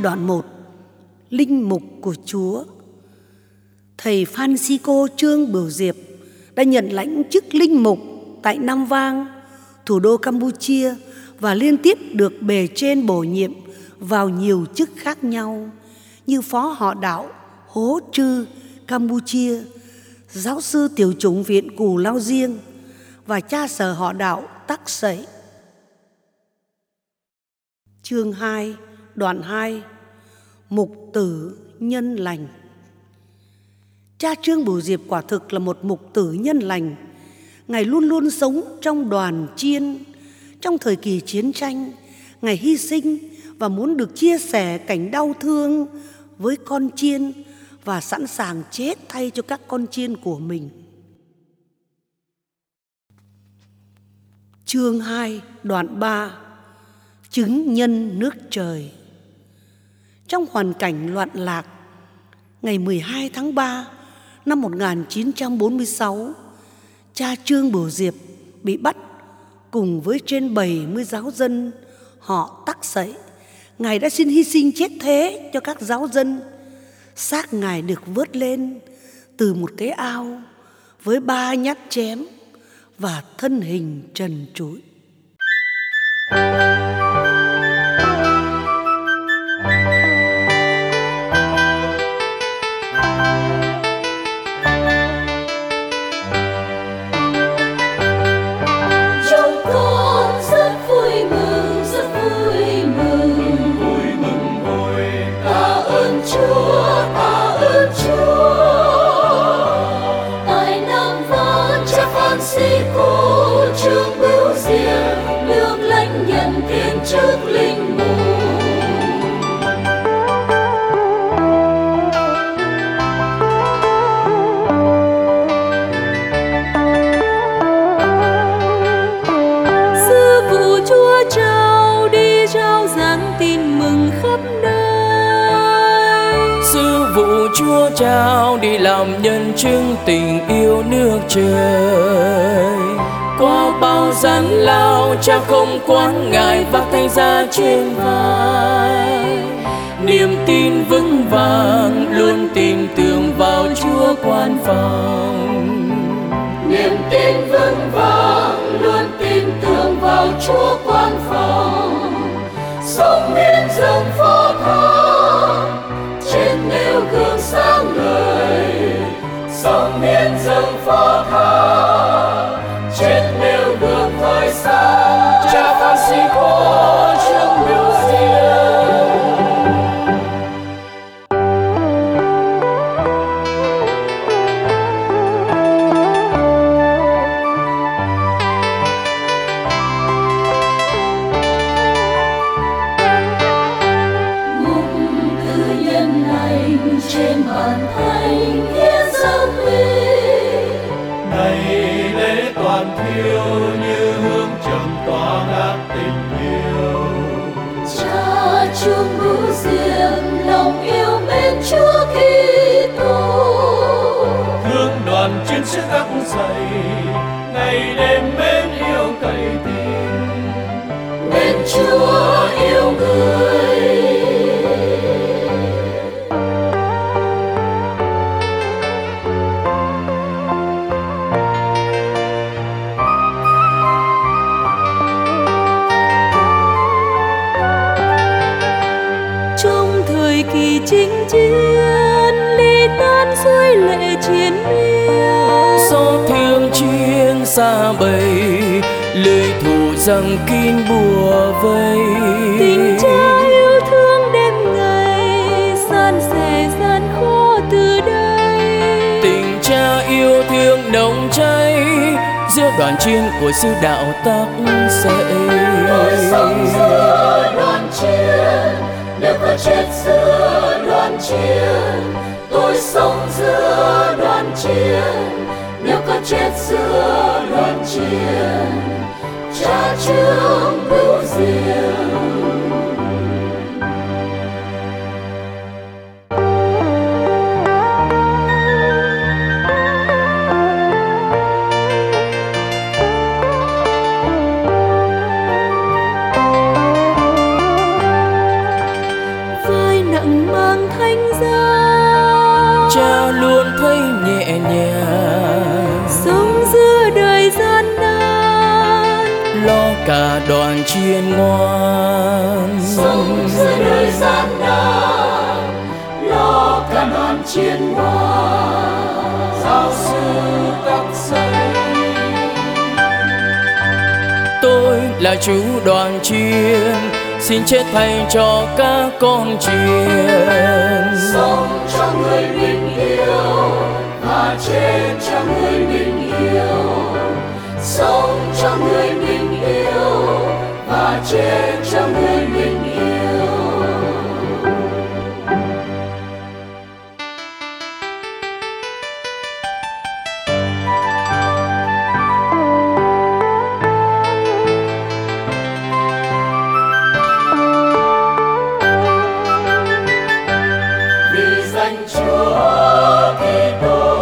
đoạn 1. Linh mục của Chúa. Thầy Francisco Trương Bửu Diệp đã nhận lãnh chức linh mục tại Nam Vang, thủ đô Campuchia, và liên tiếp được bề trên bổ nhiệm vào nhiều chức khác nhau như phó họ đạo Hố Trư, Campuchia, giáo sư tiểu chủng viện Cù Lao Riêng và cha sở họ đạo Tắc Sậy. Chương 2, đoạn 2. Mục tử nhân lành. Cha Trương Bửu Diệp quả thực là một mục tử nhân lành. Ngài luôn luôn sống trong đoàn chiên. Trong thời kỳ chiến tranh, Ngài hy sinh và muốn được chia sẻ cảnh đau thương với con chiên và sẵn sàng chết thay cho các con chiên của mình. Chương 2, đoạn 3. Chứng nhân nước trời. Trong hoàn cảnh loạn lạc, ngày 12 tháng 3 năm 1946, cha Trương Bửu Diệp bị bắt cùng với trên 70 giáo dân họ Tắc Sậy. Ngài đã xin hy sinh chết thế cho các giáo dân. Xác Ngài được vớt lên từ một cái ao với 3 nhát chém và thân hình trần trụi. Trương Bửu Diệp được lãnh nhận kiêm chức linh mục. Sư phụ Chúa trao đi trao giảng tin mừng khắp nơi. Sư phụ Chúa trao đi làm nhân chứng tình yêu nước trời. Qua bao gian lao, cha không quán ngại vác thánh giá trên vai. Niềm tin vững vàng, luôn tin tưởng vào Chúa quan phòng. Niềm tin vững vàng, luôn tin tưởng vào Chúa quan phòng. Sống hiến dâng phó thác, trên nêu gương sáng ngời. Sống hiến dâng phó thác, trên nêu gương thời sáng. Cha Francisco Trương Bửu Diệp. Mục tử nhân lành trên bàn thánh hiến dâng huy. Ngày lễ toàn thiêu như hương trầm tỏa ngát tình yêu. Cha Trương Bửu Diệp lòng yêu mến Chúa Kitô. Thương đoàn chiến sĩ Tắc Sậy, ngày đêm mến yêu cậy tin. Mến Chúa yêu người. Kỳ chinh chiến ly tan suối lệ chiến miên. Gió thương chiến xa bầy, lưới thủ rằng kín bùa vây. Tình cha yêu thương đêm ngày, san sẻ gian khó từ đây. Tình cha yêu thương nồng cháy giữa đoàn chiên của sư đạo Tắc Sậy. Tôi sống giữa đoàn chiên, nếu có chết giữa đoàn chiên. Tôi sống giữa đoàn chiên, nếu có chết giữa đoàn chiên. Cha Trương Bửu Diệp. cả đoàn chiên ngoan. Sống giữa đời gian nan lo cả đoàn chiên ngoan. Giáo sư các xây, Tôi là chú đoàn chiên, xin chết thay cho các con chiên. Sống cho người mình yêu và chết cho người mình yêu. Sống cho người mình yêu và chết cho người mình yêu. Vì danh Chúa Kitô,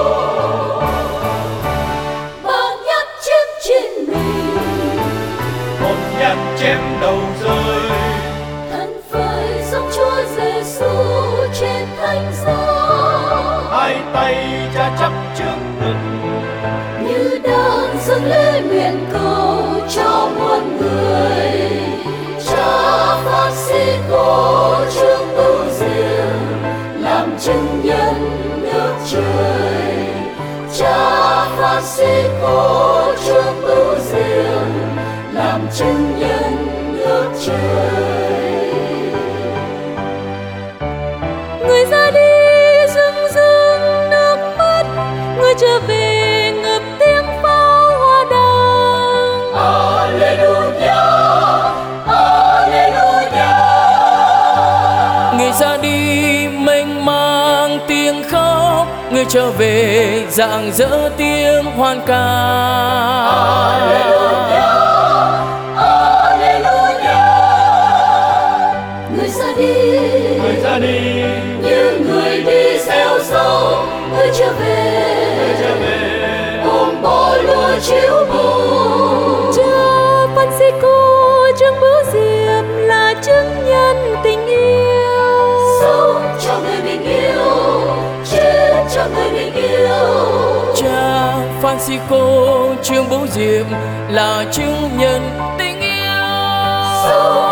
bao nhát chém trên mình, một nhát chém đầu rơi. thân phơi sống Chúa Giêsu trên thánh giá. Hai tay cha chắp trước ngực, Như đang dâng lễ nguyện cầu cho muôn người. Cha Francisco trương bưu diệm làm chứng nhân nước trời. Cha Francisco trương bưu diệm làm chứng nhân nước trời. Người ra đi rưng rưng nước mắt, người trở về ngập tiếng pháo hoa đăng. Alleluia, Alleluia. Người ra đi mênh mang tiếng khóc, người trở về rạng rỡ tiếng hoan ca. Alleluia, Alleluia. Người ra đi, người ra đi, như người đi gieo dấu. Người trở về, ôm bó lúa chiếu màu. Cha Francisco trương bưu diệm là chứng nhân tình yêu. Sống cho người mình yêu, chết cho người mình yêu. Cha Francisco trương bưu diệm là chứng nhân tình yêu. Sống